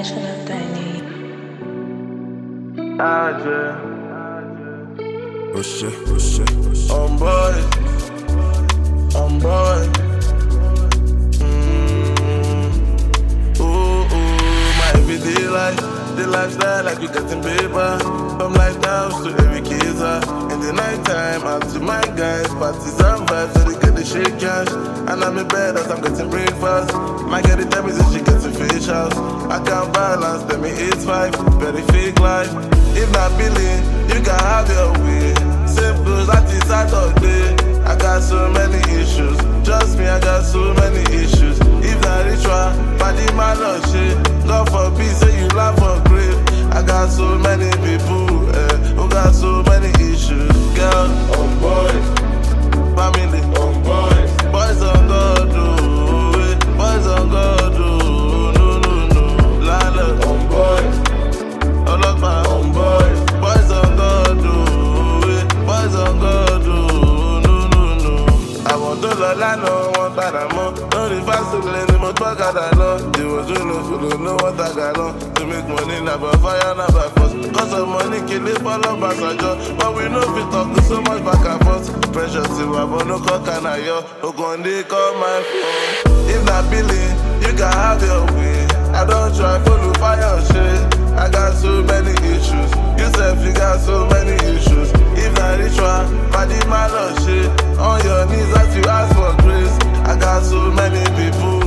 International Tiny. Oh shit, oh shit, oh shit. On board. My everyday life, the lifestyle like you getting paper. From lighthouse to every gazer. In the night time, out to my guys, parties and vibes, so they get the shake cash. And I'm in bed as I'm getting breakfast. My girl, they tell me that she getting facials. I can't balance, tell me it's 5, very fake life. If not billing, you can have your way. Simple, that is Saturday. I got so many issues. Trust me, I got so many issues. If not ritual, body man or shit. God forbid, say you laugh for grave. I got so many people who got so many issues. Girl, on boys, family, on boys, boys on God, oh, boys on God, oh, no, Lala, on boys, Olokpa, on boys, boys on God, oh, boys on God, oh, no. I want to learn, I know one that I'm on. Don't reverse to learn, but fuck I know. You was doing no know what I got on. To make money, not by fire, not by force. Cause of money, kill it, follow back a job. But we know if we talk so much back and forth. Pressure to have no cock and I yo. Who gon' they call my phone? If not billing, you can have your way. I don't try follow fire shit. I got so many issues. You got so many issues. If not ritual, body man or shit. On your knees as you ask for grace. I got so many people